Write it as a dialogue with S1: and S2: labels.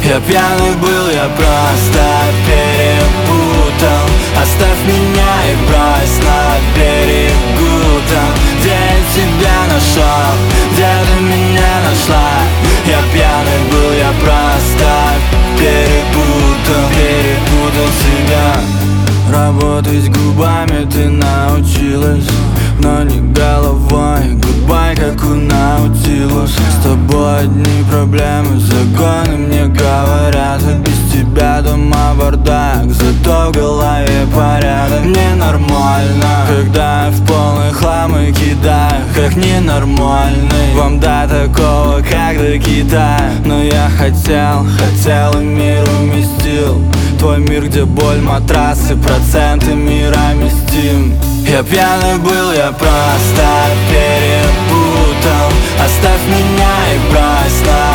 S1: Я пьяный был, я просто перепутал. Оставь меня и брось на берегу там, где я тебя нашел, где ты меня нашла. Я пьяный был, я просто перепутал себя. Работать губами ты научилась, но не головой. Гудбай, как у Наутилус. С тобой одни проблемы, законы мне говорят. И без тебя дома бардак, зато в голове порядок. Мне нормально, когда в полный хлам и кидаю, как ненормальный. Вам до такого, как до Китая. Но я хотел и мир уместил. Твой мир, где боль, матрасы, проценты мирами стим. Я пьяный был, я просто перепутал. Оставь меня и брось на